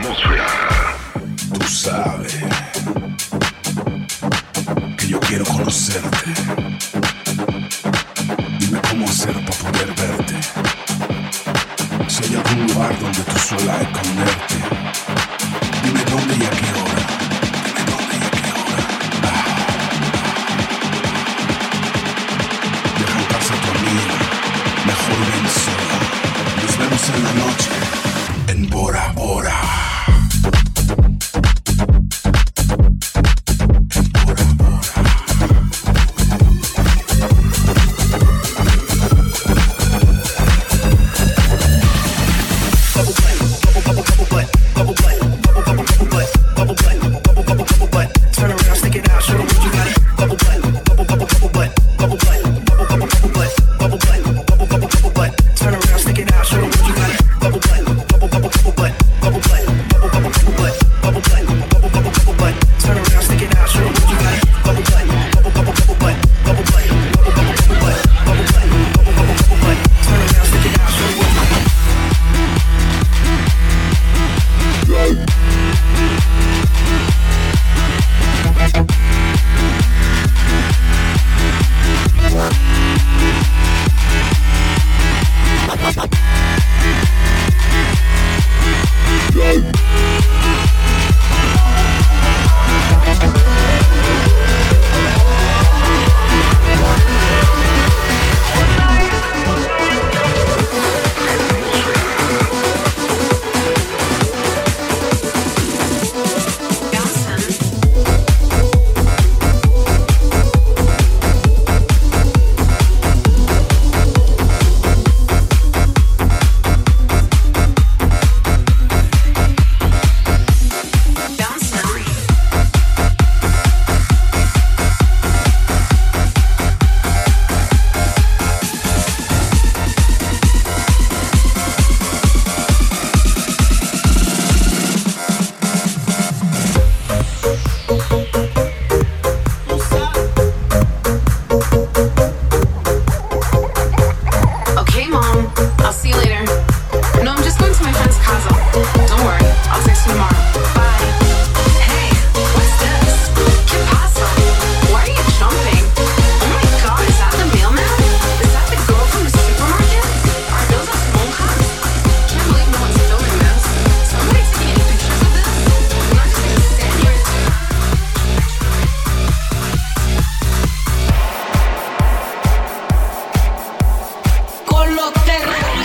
atmósfera. Tú sabes que yo quiero conocerte. Dime cómo hacer para poder verte. Si hay algún lugar donde tú suelas esconderte. Dime dónde y a qué hora. Dime dónde y a qué hora. Deja en casa a tu amiga. Mejor ven sola. Nos vemos en la noche. En Bora Bora. Con los terrenos.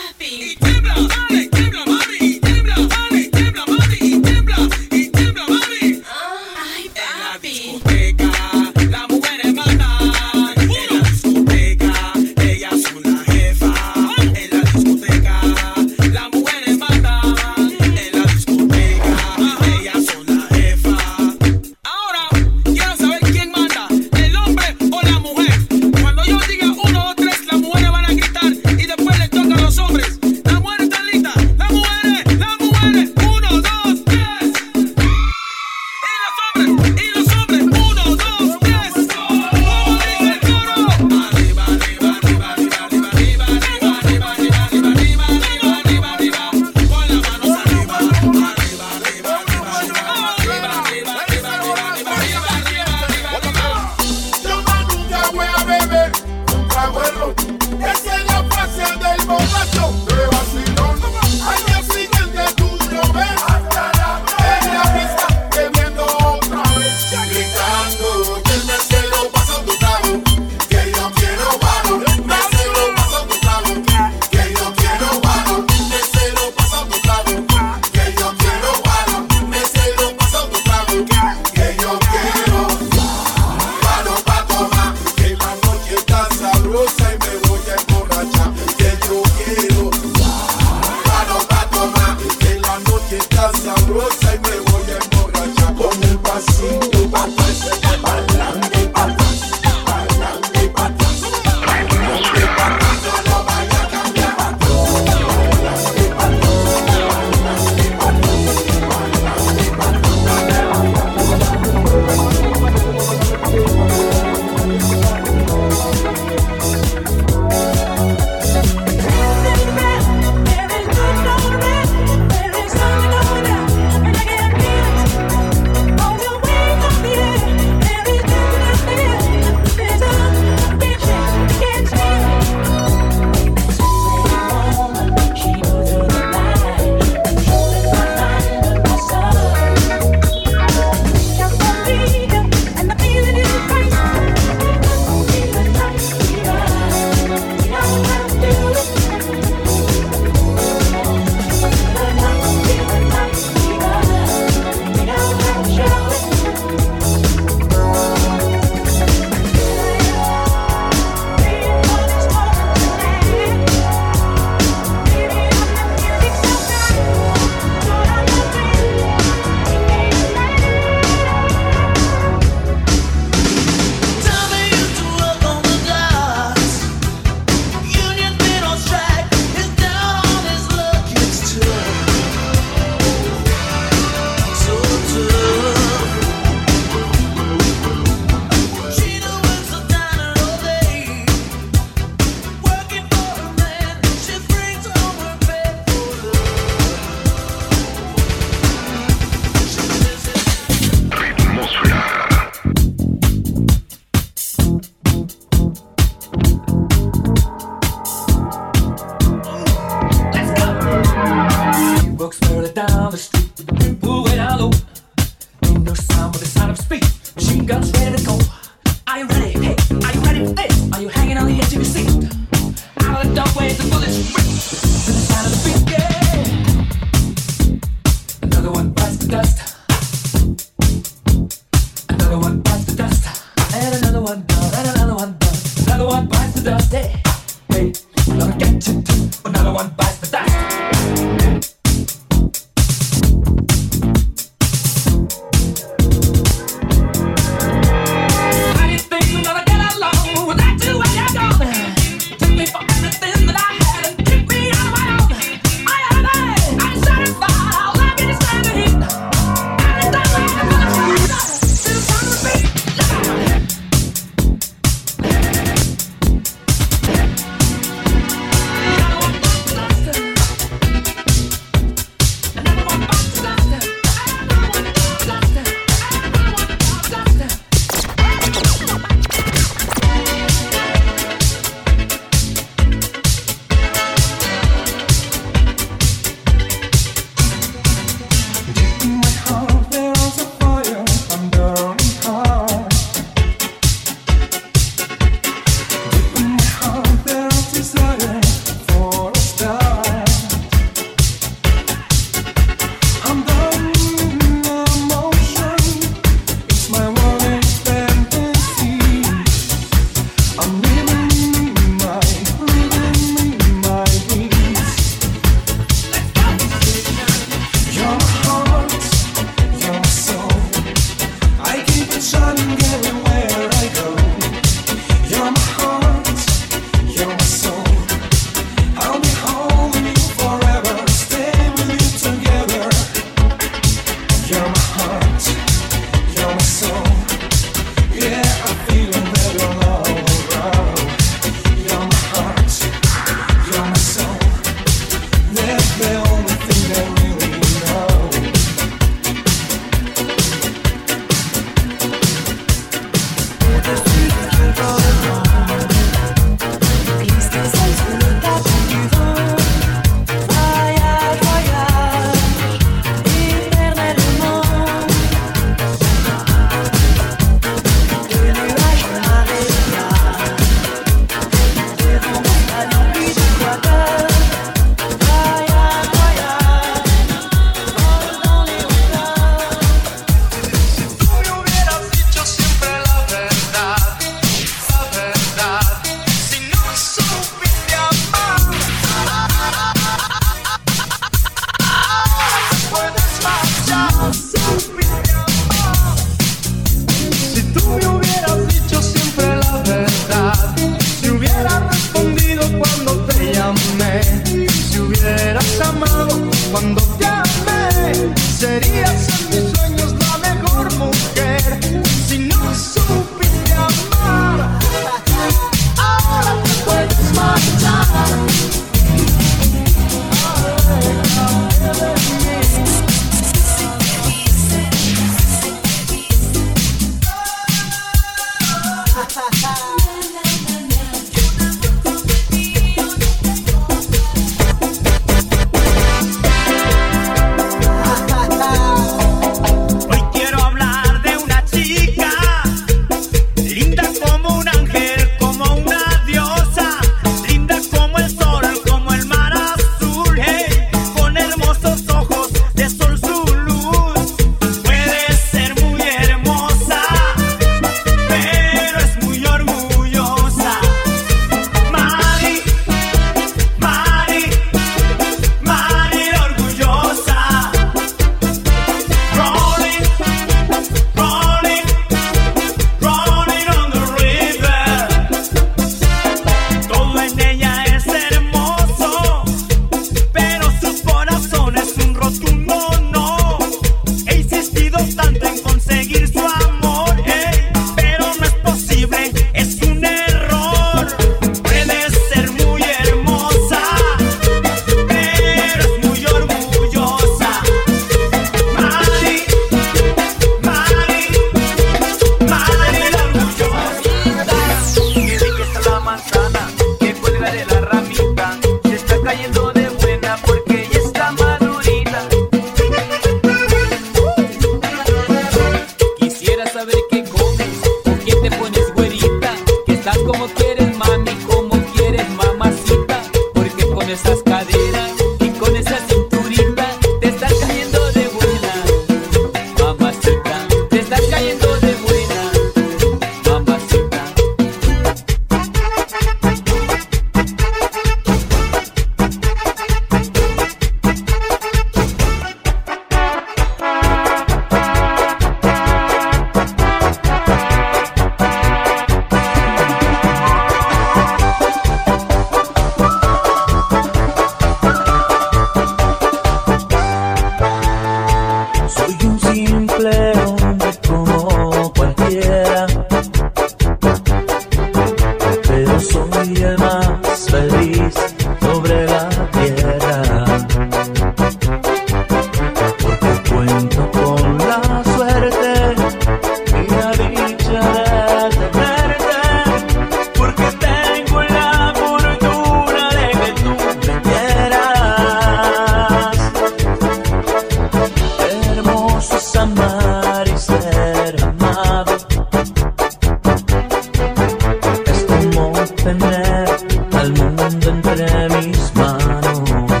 tener al mundo entre mis manos.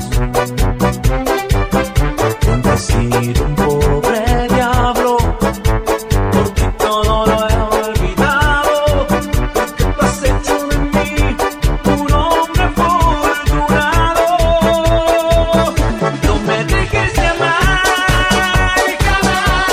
Bendecir un pobre diablo, por ti todo lo he olvidado, porque tú has hecho de mí un hombre afortunado. No me dejes de amar jamás.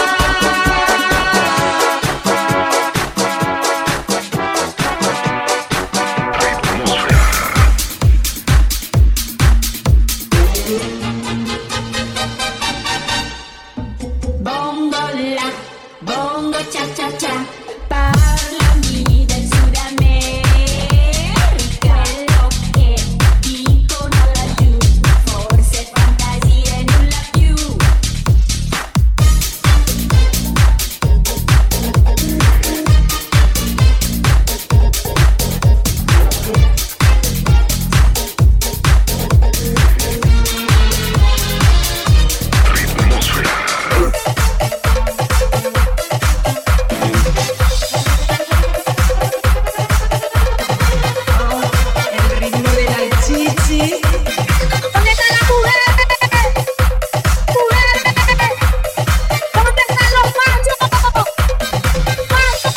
Bongo la, bongo cha cha cha, parlami del Sud America, quello che dicono laggiù, forse fantasie nulla più. El ritmo de la chichi. ¿Dónde está la mujer? ¡Mujer! ¿Dónde están los machos? ¡Machos!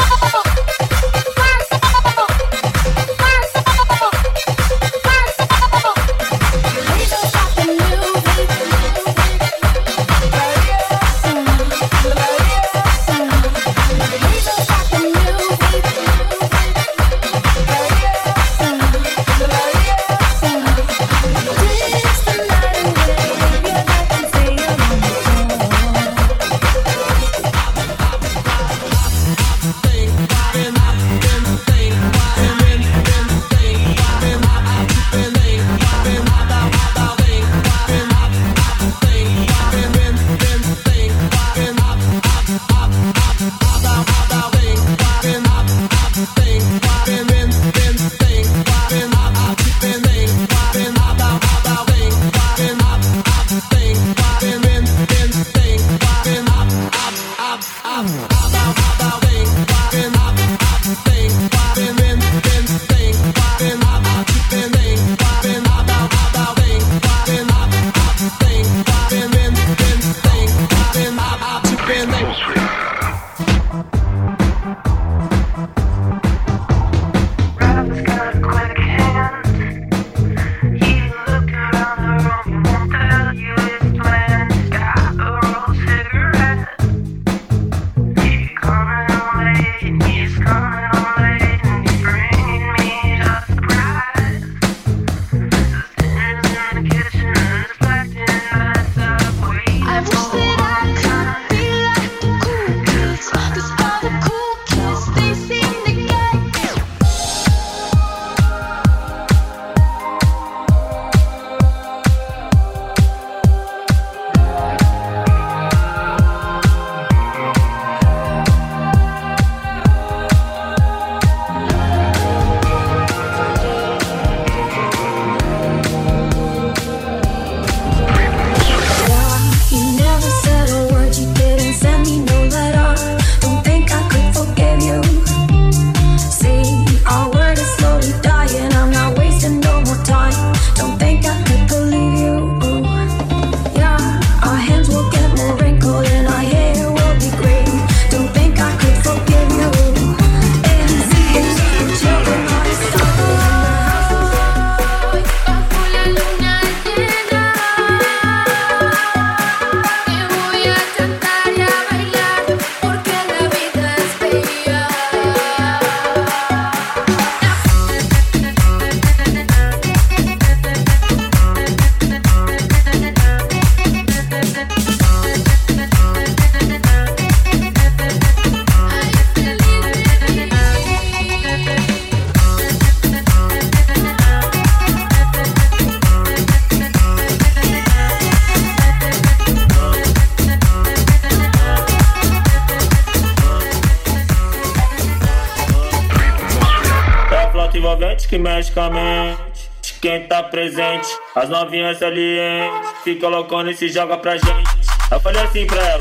envolvente que mexe com a mente. Quem tá presente, as novinhas salientes, fica loucona e se joga pra gente. Eu falei assim pra ela: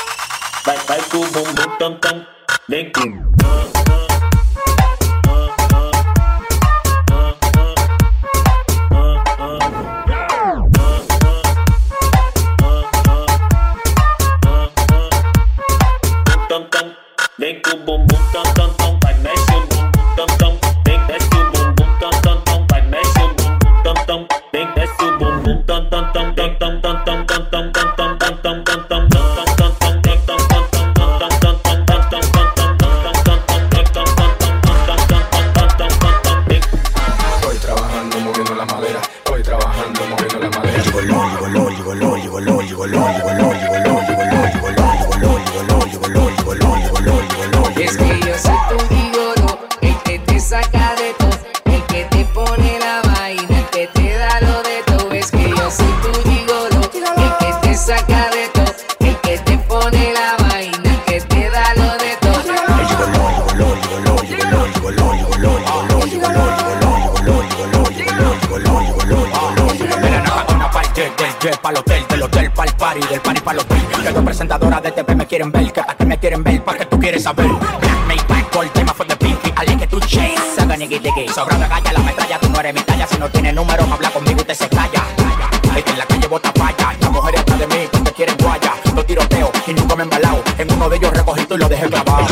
vai com o bumbum tam tam, vem com party, del party pa' los beats. Que dos presentadoras de TV me quieren ver, que pa' que me quieren ver, pa' que tú quieres saber. Black made black gold, tema for the pinky, alguien que tú chase. Saga nigga diggy, sobrado calla la metralla, tú no eres mi talla. Si no tienes número, me habla conmigo y te se calla. Es que en la calle bota falla, las mujeres atrás de mí, te quieren guaya. Dos tiroteos y nunca me he embalado. En uno de ellos recogí y lo dejé clavado.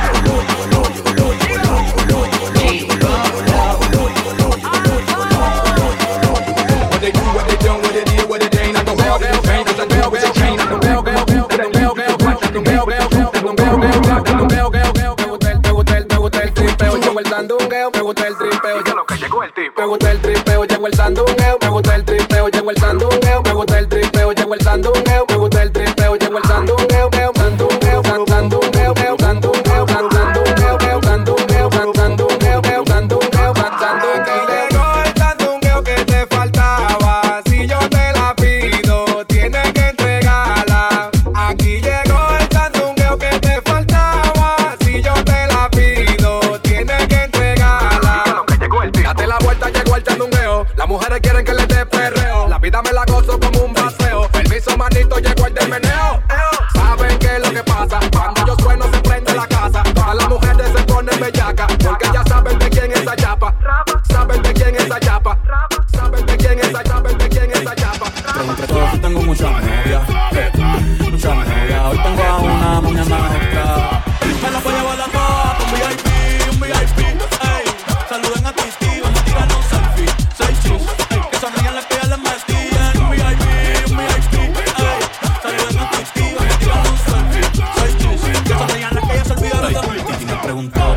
Me gusta el tripeo, yo lo que llegó el tipo. Me gusta el tripeo, llegó el sandungueo. Me gusta el tripeo, llegó el sandungueo. Me gusta el tripeo, llegó el sandungueo. Me gusta el tripeo, llegó el sandungueo. Sandungueo, sandungueo, sandungueo, sandungueo, sandungueo, sandungueo, sandungueo, sandungueo. Llegó el sandungueo que te faltaba. Si yo te la pido, tienes que entregarla. Aquí llegó el sandungueo que te faltaba. Si yo te la pido, tienes que entregarla. Date la vuelta, llegó el sandungueo. Las mujeres quieren que les dé perreo. La vida me la gozo como un paseo. Permiso, manito, llegó el del meneo. ¿Saben qué es lo que pasa? Cuando yo sueno se prende la casa. Todas las mujeres se ponen bellaca, porque ya saben de quién es esa chapa. Saben de quién es esa chapa. Saben de quién es esa chapa. Saben de quién es esa chapa. Pero entre todos tengo muchas novias, muchas novias. Hoy tengo a una, mañana a otra. Me la voy a llevar a todas, un VIP, un VIP. Ey, saluden a Titi, vamos a tirar un selfie. 6 chis, ey, que sonrían las que ya les metían. Un VIP, ey, saluden a Titi, vamos a tirar un selfie. 6 chis, que sonrían las que ya se olvidaron de mí. Titi me preguntó,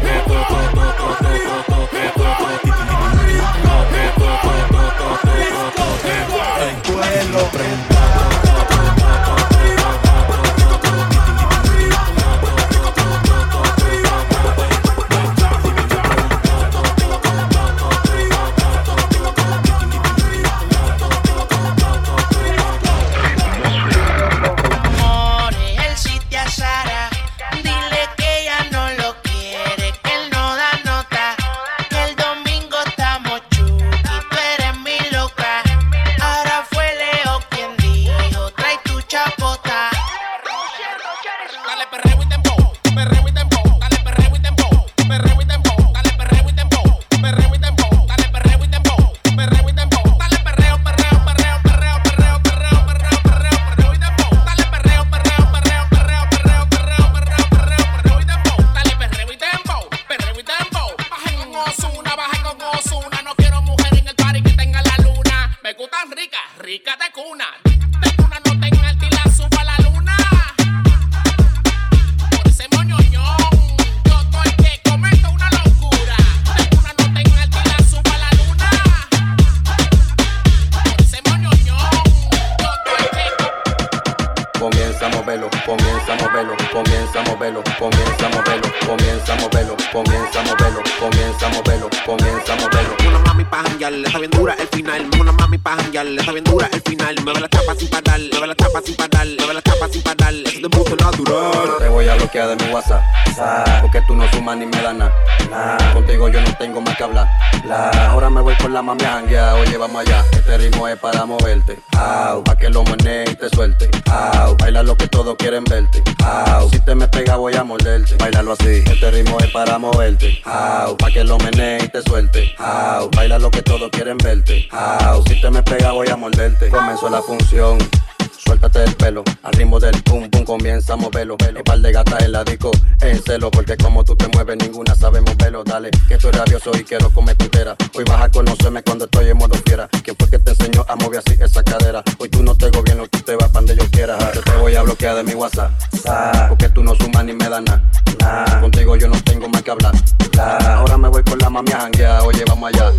rica de cuna. De cuna no tenga alta y la suba a la luna. Por ese moñoñón, yo estoy que comento una locura. De cuna no tenga alta y la suba a la luna. Por ese moñoñón, yo estoy que... Comienza a moverlo, comienza a moverlo, comienza a moverlo, comienza a moverlo, comienza a moverlo, comienza a moverlo, comienza a moverlo, comienza a moverlo. Una mami pa' janguear, está bien dura el final. Una mami pa' janguear, está bien dura el final. Me ve la chapa sin parar, me ve la chapa sin parar, me ve la chapa sin parar. Eso es de mucho natural. Te voy a bloquear de mi WhatsApp, porque tú no sumas ni me das nada. Contigo yo no tengo más que hablar. Ahora me voy con la mami a janguear, oye vamos allá. Este ritmo es para moverte, pa' que lo menees y te suelte. Baila lo que todos quieren verte. Si te me pega voy a morderte. Bailalo así, este ritmo es para moverte. Pa' que lo menees y te suelte. Baila lo que todos quieren verte. Si te me pega voy a morderte. Comenzó la función. Suéltate el pelo, al ritmo del pum pum comienza a moverlo. Un par de gatas en la disco, en celo, porque como tú te mueves ninguna sabe moverlo. Dale, que estoy rabioso y quiero comer tu entera. Hoy vas a conocerme cuando estoy en modo fiera. ¿Quién fue que te enseñó a mover así esa cadera? Hoy tú no te gobierno, tú te vas pa' donde yo quiera. Yo te voy a bloquear de mi WhatsApp, porque tú no sumas ni me das nada. Contigo yo no tengo más que hablar. Ahora me voy con la mami a janguear, oye vamos allá.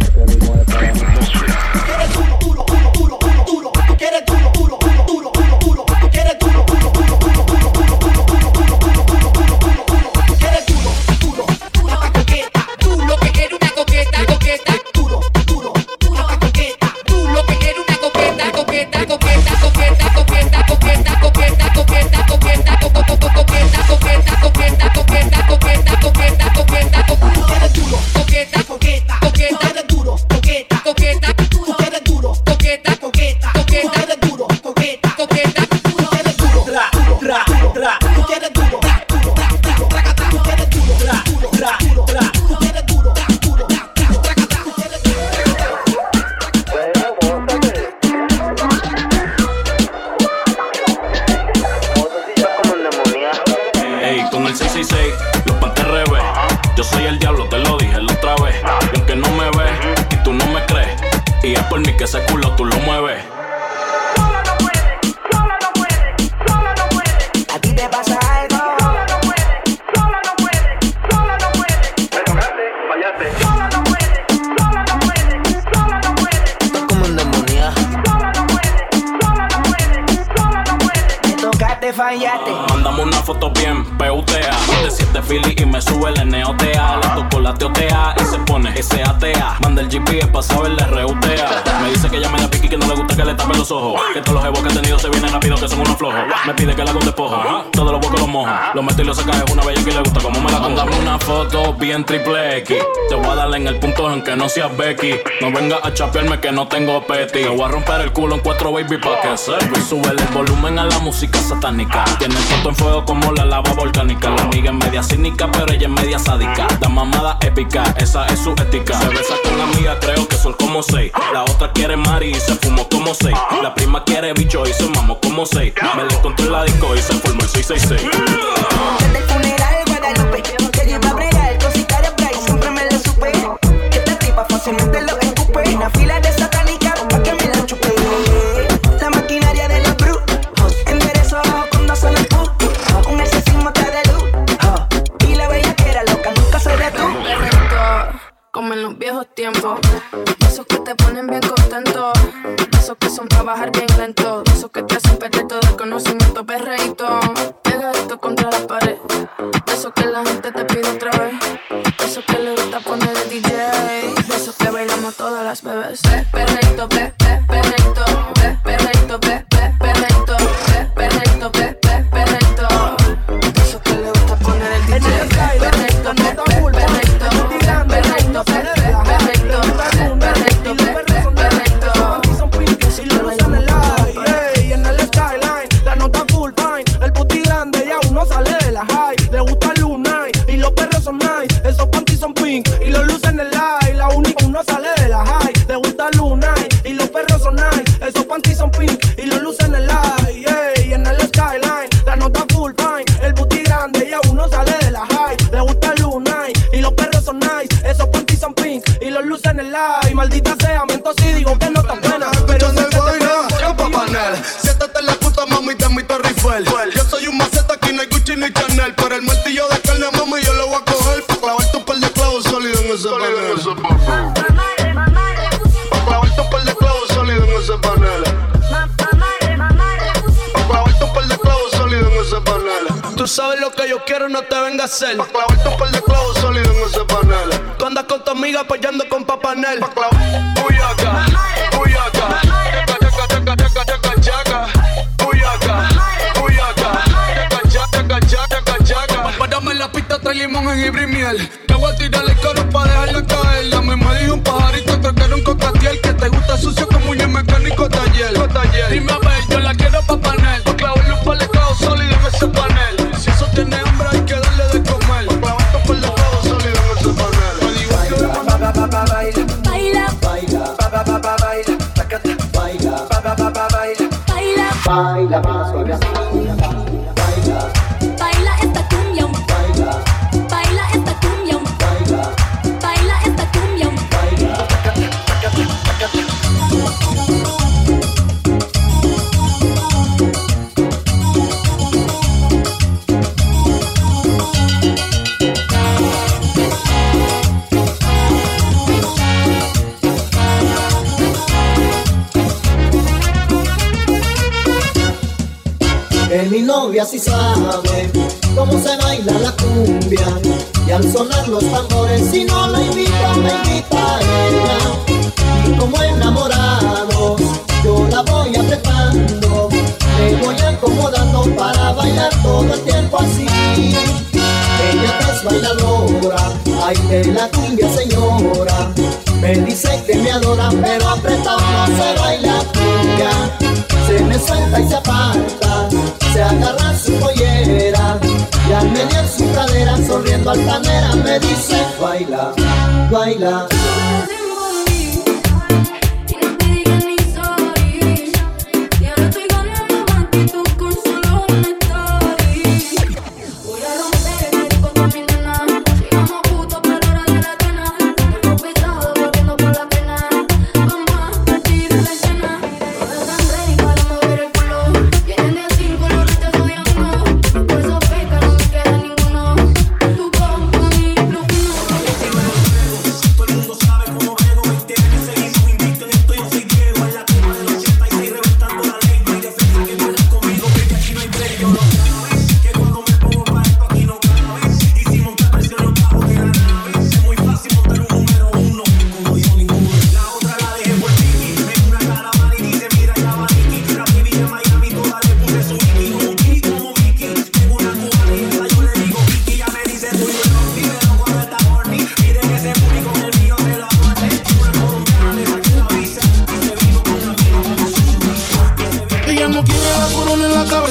que ese culo tú lo mueves. Sola no puede, sola no puede, sola no puede. A ti te pasa algo. Sola no puede, sola no puede, sola no puede. Me tocaste, fallaste. Sola no puede, sola no puede, sola no puede. Esto como un demonio. Sola no puede, sola no puede, sola no puede. Me tocaste, fallaste. Mándame una foto bien PUTA. De 7 Philly y me sube el NOTA. La toco, la teotea y se pone SATA. Manda el GPS pa' saberle reutea. Me dice que ella me da piqui, que no le gusta que le tapen los ojos. Que todos los jevos que he tenido se vienen rápido, que son unos flojos. Me pide que le haga un despojo. Todos los huecos los mojo. Lo meto y lo saca, es una bella que le gusta como me la cojo. Mándame una foto bien triple X. Te voy a darle en el punto en que no seas Becky. No venga a chapearme que no tengo peti. Te voy a romper el culo en 4 baby pa' que sepa. Súbele el volumen a la música satánica. Tiene el foto en fuego como la lava volcánica. La amiga es media cínica, pero ella es media sádica. La mamada épica, esa es su ética. Se besa con la amiga, creo que son como 6. La otra quiere Mari y se fumó como 6. La prima quiere bicho y se mamó como 6. Me le encontré en la disco y se formó el 666. Desde el funeral Guadalupe, que yo iba a bregar, cosita de Bray, siempre me lo supe. Que esta tipa fácilmente lo escupe. Una fila de satánica pa' que me la chupe. La maquinaria de los brujos, enderezo cuando son el puto. Un exorcismo te de luz, y la bella que era loca nunca se detuvo. Como en los viejos tiempos, esos que te ponen bien contento, esos que son para bajar bien lento, esos que te hacen perder todo el conocimiento, perreíto, pegadito contra la pared, esos que la gente te pide otra vez, esos que le gusta poner el DJ, esos que bailamos todas las bebés. Perreíto, perreíto, perreíto, perreíto, perreíto, perreíto, esos que le gusta poner el DJ. Perreíto, perreíto, perreíto, perreíto, si lo usan el aire, y en el skyline, la nota full fine, el puti grande ya uno sale de la high, le gusta el Lunay, y los perros son nice, esos panties son pink, y los luces en el light, la única uno sale de la high, le gusta el Lunay, y los perros son nice, esos panties son pink, y los luces en el light, y en el skyline, la nota full fine, el puti grande ya uno sale de la high, le gusta el Lunay, y los perros son nice, esos panties son pink, y los luces en el light, maldita sea, miento si digo que no está buena, pero sé que te siéntate en la puta mami de mi Torre Eiffel. Yo soy un maceta, aquí no hay Gucci ni Chanel, pero el martillo de carne mami yo lo voy a coger pa' clavarte un par de clavos sólidos en ese panel. Pa' clavarte un par de clavos sólidos en ese panel. Pa' clavarte un par de clavos sólidos en ese panel. Tú sabes lo que yo quiero, no te vengas a hacer. Pa' clavarte un par de clavos sólidos en ese panel. Tú andas con tu amiga apoyando con Papá Nel. Pa' clavar, buyaca, buyaca. Párame en la pista, trae limón, jengibre y miel. Te voy a tirar el coro pa' dejarla caer. La misma dijo un pajarito, creo que era un cocatiel. Que te gusta sucio como un mecánico taller. Dime a ver, yo la quiero pa' panel. Pa' clavarle un par de clavos sólidos en ese panel. Si eso tiene hambre hay que darle de comer. Pa' clavarte un par de clavos sólidos en ese panel. Baila, baila esta cumbia, baila esta cumbia, baila esta cumbia. Que mi novia sí sabe cómo se baila la cumbia, y al sonar los tambores si no la invito me invita a ella, y como enamorado yo la voy apretando, me voy acomodando para bailar todo el tiempo así. Ella es bailadora, ay de la cumbia señora, me dice que me adora, pero apretado no se baila cumbia. Se me suelta y se aparta, se agarra su pollera, y al menear su cadera, sonriendo altanera, me dice baila, baila.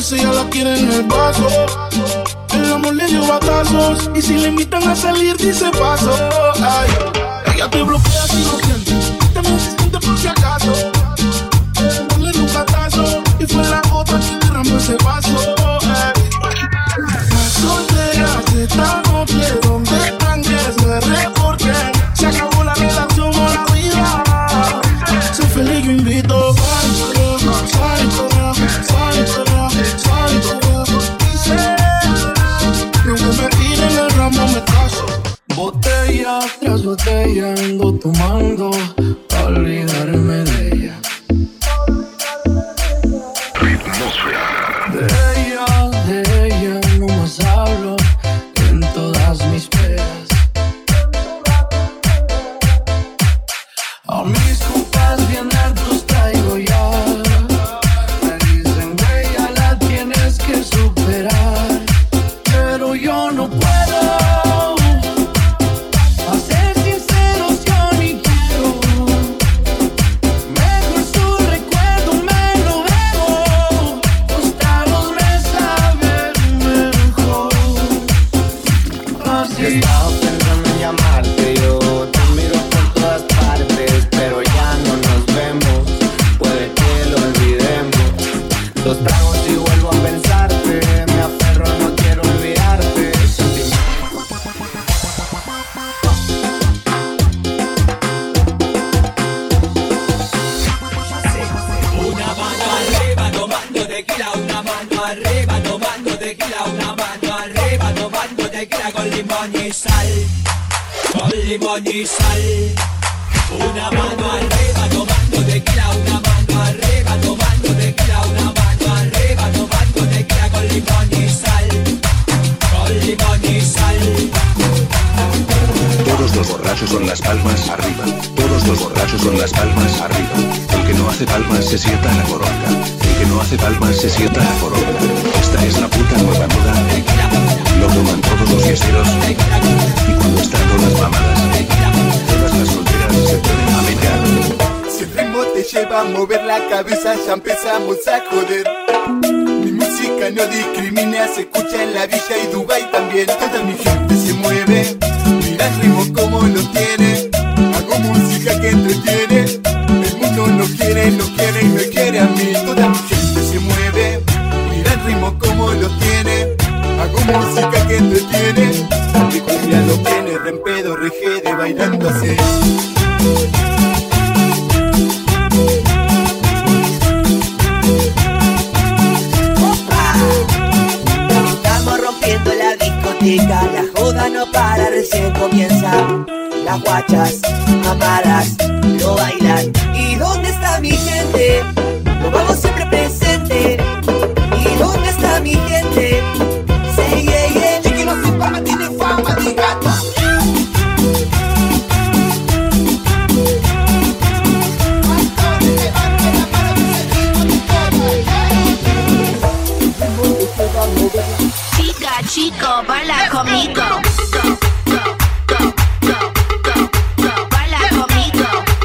esa ya la quiere en el vaso. El amor le dio batazos y si le invitan a salir dice paso. Ay, ella te bloquea si no siente, también se siente por si acaso. El amor le dio un batazo y fue la otra que derramó ese vaso. La soltera de esta noche, donde están que se reporten. Se acabó la relación o la vida. Soy feliz, yo invito. Botella tras botella ando tomando pa' olvidarme de ella. De ella no más hablo en todas mis pedas. A mis compas bien hartos traigo ya. Me dicen, güey, ya la tienes que superar. Pero yo no puedo. Estaba pensando en llamarte, yo te miro por todas partes, pero ya no nos vemos, puede que lo olvidemos. Dos tragos y vuelvo a pensarte, me aferro, no quiero olvidarte. Una mano arriba tomando tequila, una mano arriba tomando tequila, una mano arriba tomando tequila con limón y sal, con limón y sal. Una mano arriba tomando tequila, una mano arriba tomando tequila, una mano arriba tomando tequila con limón y sal, con limón y sal. Todos los borrachos con las palmas arriba. Todos los borrachos con las palmas arriba. El que no hace palmas se sienta en la coronga. El que no hace palmas se sienta en la coronga. Esta es la puta nueva moda. Lo toman todos los fiesteros. Y cuando están todas mamadas, todas las solteras se pueden amenar. Si el ritmo te lleva a mover la cabeza, ya empezamos a joder. Mi música no discrimina, se escucha en la villa y Dubai también. Toda mi gente se mueve, mira el ritmo como lo tiene. Hago música que entretiene. El mundo no quiere y me quiere a mí. Toda mi gente se mueve, mira el ritmo como lo tiene. Hago música que entretiene. Mi cumbia lo tiene, rempedo, regede, bailando así. Estamos rompiendo la discoteca, la joda no para, recién comienza. Las guachas, amadas, lo bailan. ¿Y dónde está mi gente? Lo vamos siempre presente. ¿Y dónde está mi gente? Say yeah, yeah. Chiqui no sin fama, tiene fama de gato. Chica, chico, baila conmigo. Baila conmigo.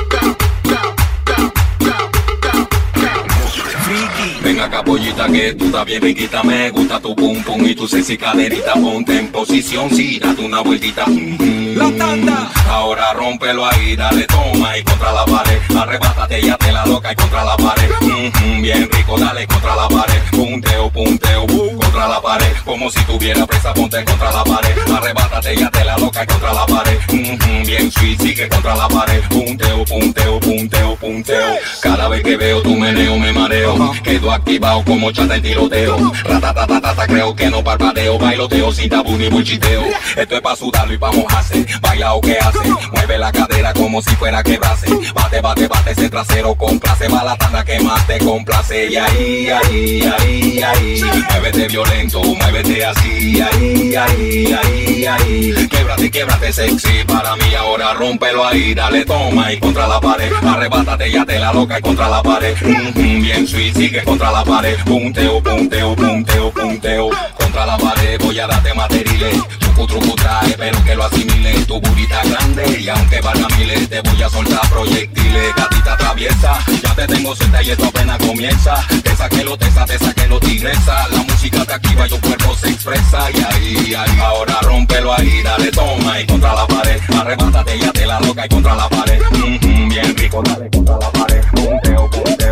Ven acá, pollita, que tú estás bien riquita. Me gusta tu pum pum y tu sexy caderita. Ponte en posición, sí, date una vueltita. La tanda. Ahora rómpelo ahí, dale toma y contra la pared. Arrebátate, ya te la loca y contra la pared. Bien rico, dale contra la pared. Punteo, punteo, contra la pared. Como si tuviera presa, ponte contra la pared. Arrebátate, ya te la loca y contra la pared. Bien sweet, sigue contra la pared. Punteo, punteo, punteo, punteo. Cada vez que veo tu meneo me mareo. Quedo activado como chata en tiroteo. Ratatatata, creo que no parpadeo. Bailoteo sin tabú ni buchiteo. Esto es pa' sudarlo y pa' mojarse. Baila o que hace, mueve la cadera como si fuera quebrase. Bate, bate, bate ese trasero, complace. Va la tanda que más te complace. Y ahí, ahí, ahí, ahí. Muévete violento, muévete así. Ahí, ahí, ahí, ahí. Québrate, québrate sexy para mí. Ahora rómpelo ahí, dale toma y contra la pared. Arrebátate, ya te la loca y contra la pared. Bien sweet, sigue contra la pared. Punteo, punteo, punteo, punteo. contra la pared, voy a darte materiales. Truco trae, pero que lo asimile. Tu burita grande y aunque valga miles, te voy a soltar proyectiles. Gatita traviesa, ya te tengo cerca y esto apenas comienza. Te saqué lo tigresa. La música te activa y tu cuerpo se expresa. Y ahí, ahora rómpelo ahí, dale toma y contra la pared. Arrebátate, ya te la loca y contra la pared. Bien rico, dale contra la pared. Punteo.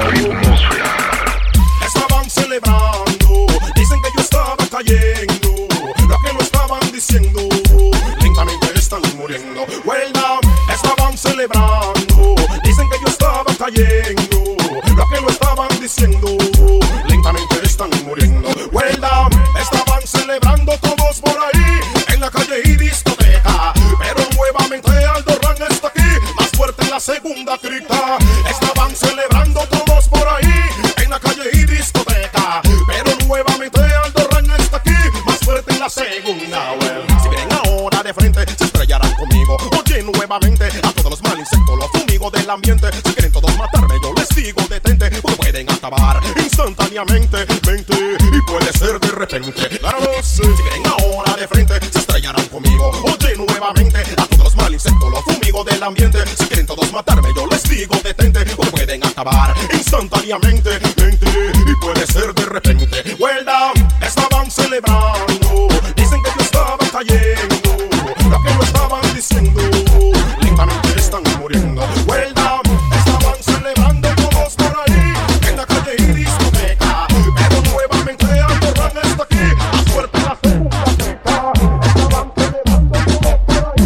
Estaban celebrando, dicen que yo estaba cayendo. Lo que no estaban diciendo, lentamente están muriendo. Well down, estaban celebrando, dicen que yo estaba cayendo. Lo que no estaban diciendo, lentamente están muriendo. Well down, estaban celebrando todos por ahí, en la calle y discoteca. Pero nuevamente Aldorran está aquí, más fuerte en la segunda cripta. Estaban celebrando todos por ahí, en la calle y discoteca. Pero nuevamente Aldorran está aquí, más fuerte en la segunda. Well, si vienen ahora de frente, se estrellarán conmigo. Oye, nuevamente a todos los mal insectos, los fumigos del ambiente. Si quieren todos matarme, yo les digo detente, porque pueden acabar instantáneamente, mente, y puede ser de repente. Claro, sí. Si vienen ahora de frente, se estrellarán conmigo. Oye, nuevamente a todos los mal insectos, los fumigos del ambiente. Si quieren todos matarme, yo les digo detente, porque pueden acabar instantáneamente, mente, y puede ser de repente. Well down, estaban celebrando, dicen que yo estaba cayendo. Lo que no estaban diciendo, lentamente están muriendo. Well down, estaban celebrando todos por ahí, en la calle y discoteca. Pero nuevamente Aldorran está aquí, más fuerte la segunda cita. Estaban celebrando todos por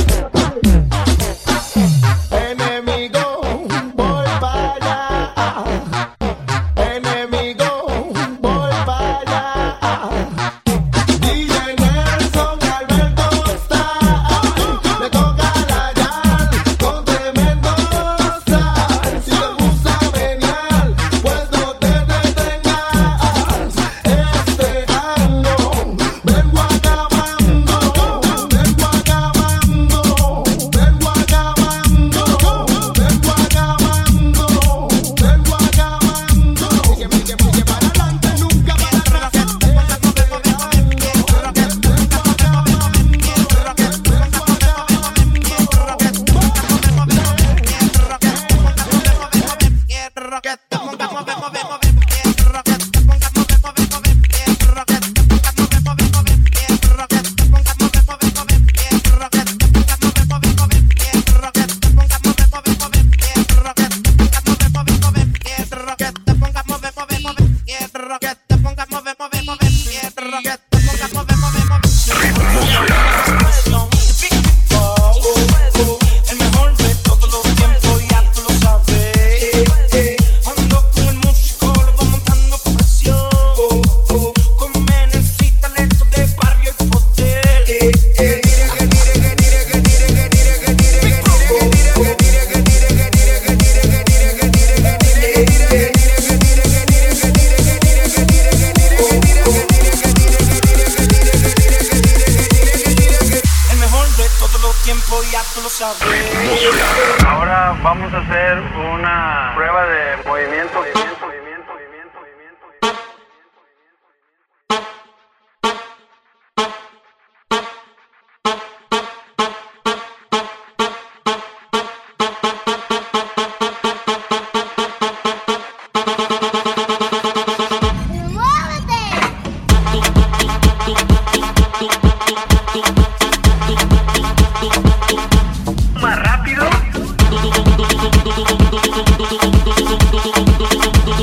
ahí. Enemigo, voy para allá. Enemigo, voy para allá. DJ Nelson Alberto está, le toca la yal con tremendo sal. Si te gusta genial, pues no te detengas. Este año vengo acabando, vengo acabando, vengo acabando, vengo acabando, vengo acabando. Sigue para adelante, nunca para atrás. El mejor de todos los tiempos, ya tú lo sabes. Ando con el músico, lo va montando por presión. Con Menecita, talento de barrio y poder. El mejor de todos los tiempos, ya tú lo sabes. Ahora vamos a hacer una prueba de movimiento. Más rápido.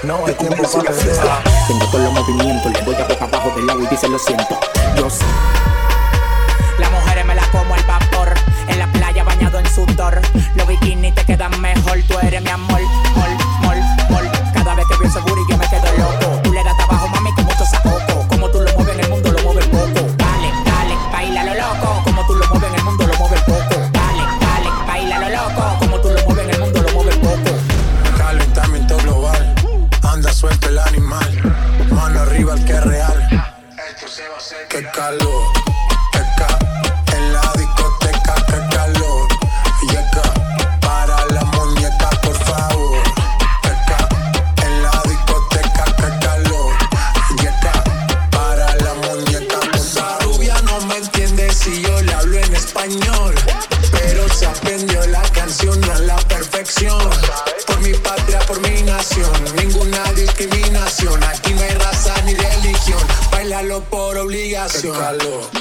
No hay tiempo para perder. Tengo todos los movimientos, le voy a boca abajo del agua y dice lo siento. Yo sé. Las mujeres me las como al vapor, en la playa bañado en sudor. Los bikinis te quedan mejor, tú eres mi amor. Mol. Cada vez que veo ese booty yo me quedo loco. Tú le das trabajo, mami, con mucho sacoco. Como tú lo mueves en el mundo, lo mueves poco. Dale, baila lo loco. Como tú lo mueves en el mundo, lo mueves poco. Dale, baila lo loco. Como tú lo mueves en el mundo, lo mueves poco. Calentamiento global, anda suelto el animal. Mano arriba el que es real. Qué calor, en la discoteca, qué calor. Yeca, para la muñeca, por favor. Yeca, en la discoteca, qué calor. Yeca, para la muñeca, por favor. Esa rubia no me entiende si yo le hablo en español, pero se aprendió la canción a la perfección. Por mi patria, por mi nación, ninguna discriminación. Aquí no hay raza ni religión, bailalo por obligación. Qué calor.